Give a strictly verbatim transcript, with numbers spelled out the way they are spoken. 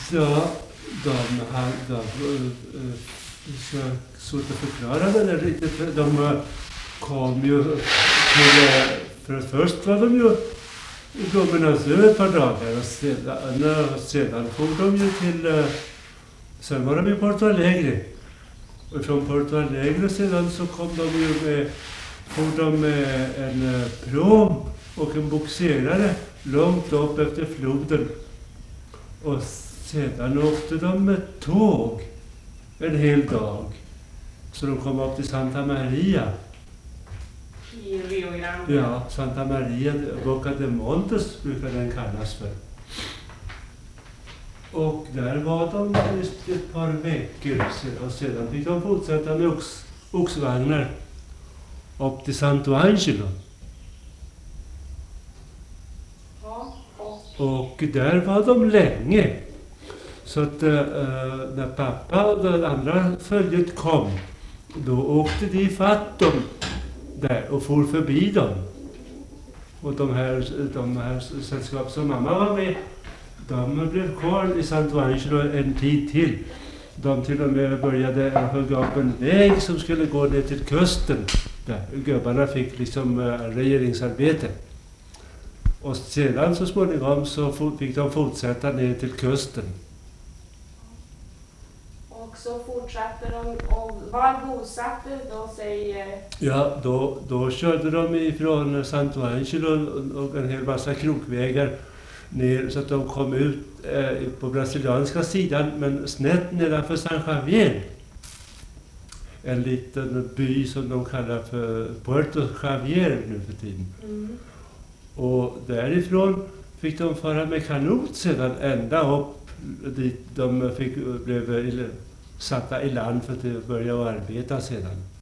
Ja, de, han, de, uh, ska så att förklara det där riktigt. De uh, kom ju till, uh, för först var de ju i Gubbernasö ett par dagar och sedan, uh, sedan for de ju till, uh, sen var de i Porto Alegre. Och från Porto Alegre sedan så kom de ju med, for de med en uh, prom och en boxerare långt upp efter floden. Och sedan åkte de med tåg en hel dag. Så de kom upp till Santa Maria. I Rio Grande? Ja, Santa Maria Boca de Montes brukar den kallas för. Och där var de just ett par veckor. Och sedan fick de fortsätta med ox, oxvagnar upp till Santo Angelo. Ja, och... Och där var de länge. Så att uh, när pappa och det andra följet kom, då åkte de ifatt dem där och for förbi dem. Och de här, de här sällskap som mamma var med, de blev kvar i Santo Angelo en tid till. De till och med började hugga upp en väg som skulle gå ner till kusten. Där gubbarna fick liksom uh, regeringsarbete. Och sedan så småningom så fick de fortsätta ner till kusten. Och så fortsatte de, och var bosatte då sig... Ja, då, då körde de ifrån Santo Angelo och en hel massa krokvägar ner så att de kom ut eh, på brasilianska sidan, men snett nedanför San Javier. En liten by som de kallar för Puerto Javier nu för tiden. Mm. Och därifrån fick de fara med kanot sedan ända upp dit de fick, blev satta i land för att börja arbeta sedan.